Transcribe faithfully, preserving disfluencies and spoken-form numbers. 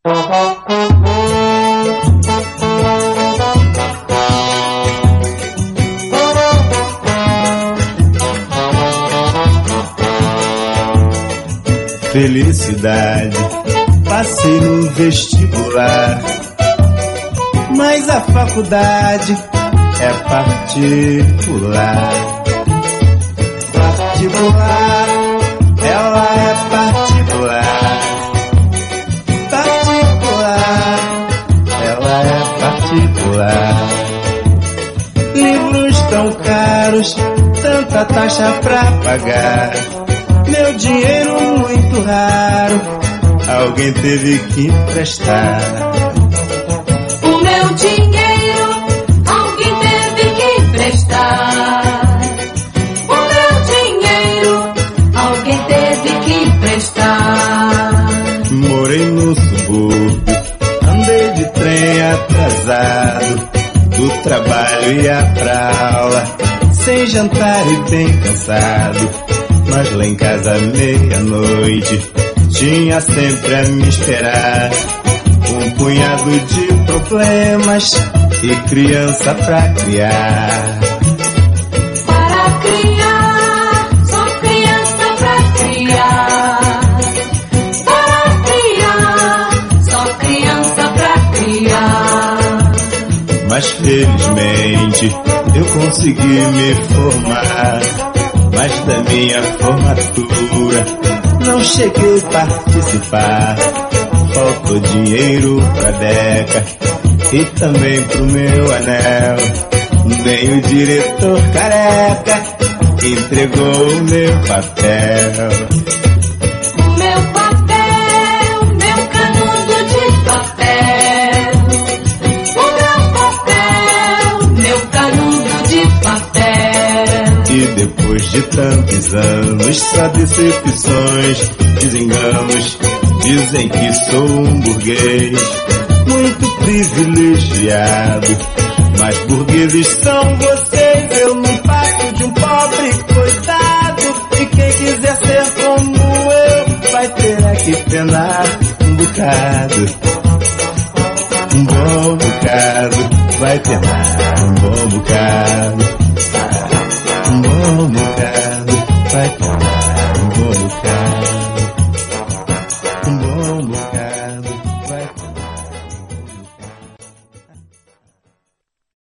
Felicidade, passei no vestibular, mas a faculdade é particular. Particular, ela é particular. Particular, ela é particular. Livros tão caros, tanta taxa pra pagar. Meu dinheiro muito raro, alguém teve que emprestar. O meu dinheiro, alguém teve que emprestar. O meu dinheiro, alguém teve que emprestar. Morei no subúrbio, andei de trem atrasado, do trabalho ia pra aula, sem jantar e bem cansado. Mas lá em casa, meia-noite, tinha sempre a me esperar um punhado de problemas e criança pra criar. Para criar, só criança pra criar. Para criar, só criança pra criar. Mas felizmente eu consegui me formar. Mas da minha formatura não cheguei a participar. Faltou dinheiro pra beca e também pro meu anel. Nem o diretor careca entregou o meu papel. O meu papel, meu canudo de papel. O meu papel, meu canudo de papel. E depois de tantos anos, só decepções, desenganos, dizem que sou um burguês muito privilegiado. Mas burgueses são vocês, eu não passo de um pobre coitado. E quem quiser ser como eu, vai ter aqui penar um bocado. Um bom bocado, vai penar um bom bocado.